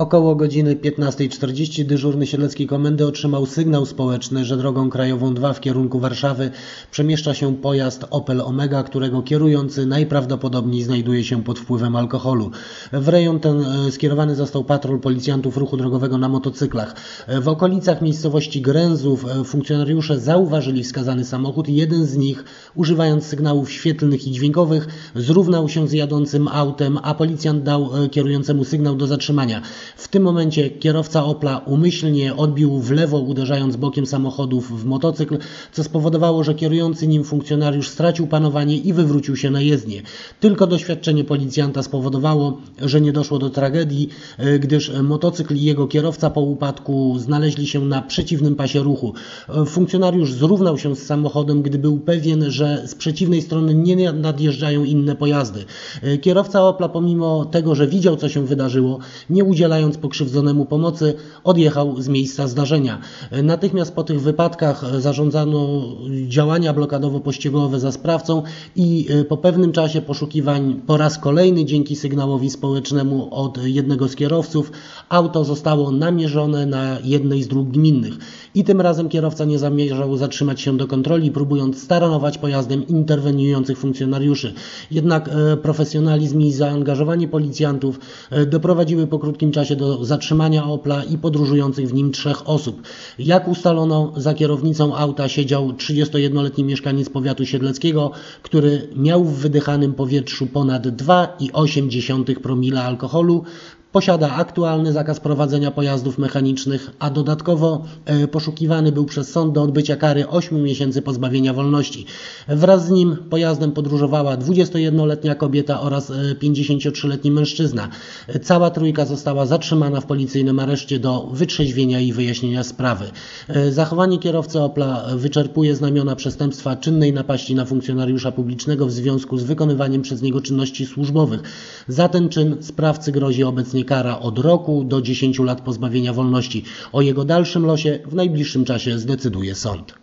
Około godziny 15:40 dyżurny Siedleckiej Komendy otrzymał sygnał społeczny, że drogą krajową 2 w kierunku Warszawy przemieszcza się pojazd Opel Omega, którego kierujący najprawdopodobniej znajduje się pod wpływem alkoholu. W rejon ten skierowany został patrol policjantów ruchu drogowego na motocyklach. W okolicach miejscowości Gręzów funkcjonariusze zauważyli wskazany samochód i jeden z nich, używając sygnałów świetlnych i dźwiękowych, zrównał się z jadącym autem, a policjant dał kierującemu sygnał do zatrzymania. W tym momencie kierowca Opla umyślnie odbił w lewo, uderzając bokiem samochodów w motocykl, co spowodowało, że kierujący nim funkcjonariusz stracił panowanie i wywrócił się na jezdnię. Tylko doświadczenie policjanta spowodowało, że nie doszło do tragedii, gdyż motocykl i jego kierowca po upadku znaleźli się na przeciwnym pasie ruchu. Funkcjonariusz zrównał się z samochodem, gdy był pewien, że z przeciwnej strony nie nadjeżdżają inne pojazdy. Kierowca Opla, pomimo tego, że widział, co się wydarzyło, nie udzielając pokrzywdzonemu pomocy, odjechał z miejsca zdarzenia. Natychmiast po tych wypadkach zarządzano działania blokadowo-pościgowe za sprawcą i po pewnym czasie poszukiwań po raz kolejny dzięki sygnałowi społecznemu od jednego z kierowców auto zostało namierzone na jednej z dróg gminnych. I tym razem kierowca nie zamierzał zatrzymać się do kontroli, próbując staranować pojazdem interweniujących funkcjonariuszy. Jednak profesjonalizm i zaangażowanie policjantów doprowadziły po krótkim czasie do zatrzymania Opla i podróżujących w nim 3 osób. Jak ustalono, za kierownicą auta siedział 31-letni mieszkaniec powiatu siedleckiego, który miał w wydychanym powietrzu ponad 2,8 promila alkoholu. Posiada aktualny zakaz prowadzenia pojazdów mechanicznych, a dodatkowo poszukiwany był przez sąd do odbycia kary 8 miesięcy pozbawienia wolności. Wraz z nim pojazdem podróżowała 21-letnia kobieta oraz 53-letni mężczyzna. Cała trójka została zatrzymana w policyjnym areszcie do wytrzeźwienia i wyjaśnienia sprawy. Zachowanie kierowcy Opla wyczerpuje znamiona przestępstwa czynnej napaści na funkcjonariusza publicznego w związku z wykonywaniem przez niego czynności służbowych. Za ten czyn sprawcy grozi obecnie kara od roku do 10 lat pozbawienia wolności. O jego dalszym losie w najbliższym czasie zdecyduje sąd.